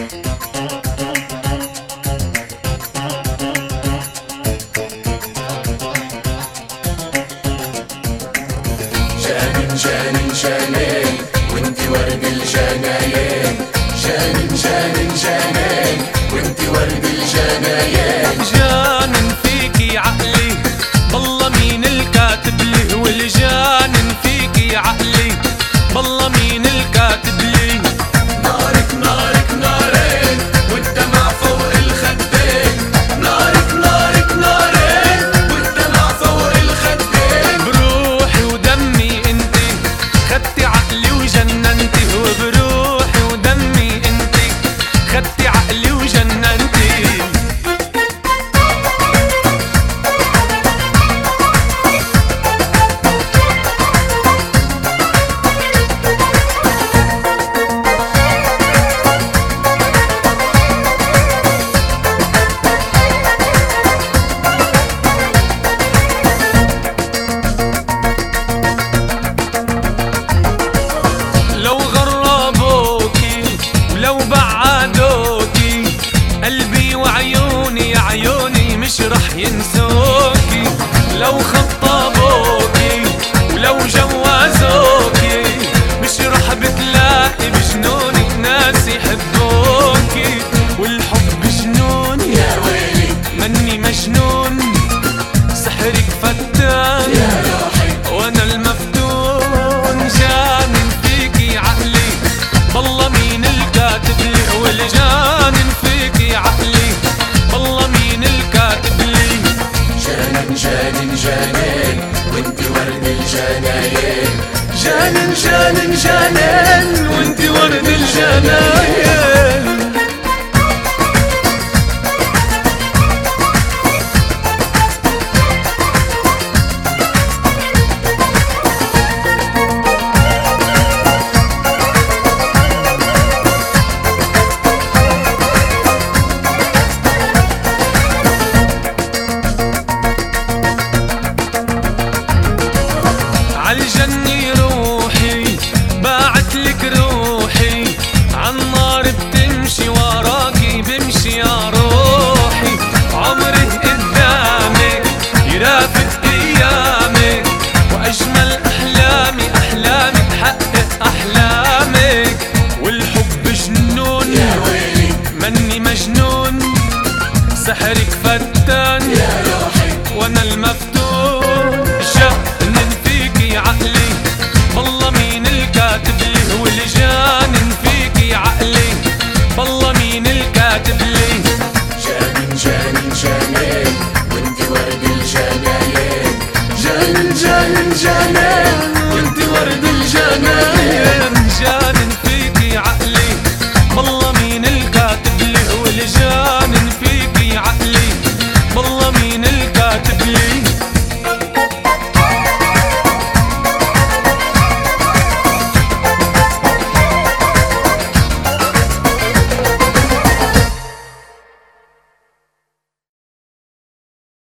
جانن جانن جانن وانتي ورد الجناين، جانن جانن جانن وانتي ورد الجناين. جانن فيكي عقلي بالله مين الكاتب لي، والجانن فيكي عقلي بالله مين الكاتب لي. نارك نارك نارين والدمع فوق الخدين، نارك نارك نارين والدمع فوق الخدين. بروحي ودمي انتي خدتي عقلي وجننتي، وبروحي ودمي انتي خدتي عقلي وجننتي. لو غربوكي ولو بعدوكي قلبي وعيوني عيوني مش رح ينسوكي. لو خطبوكي ولو جوازوكي مش رح بتلاقي بجنونك ناس يحبوكي. والحب جنون يا ويلي مني مجنون، سحرك فتان يا روحي وانا المفتون. جانن فيكي عقلي بالله مين الكاتب لي، والجانن فيكي عقلي بالله مين الكاتب لي. جانن جانن جانن وانتي ورد الجناين، جانن جانن جانن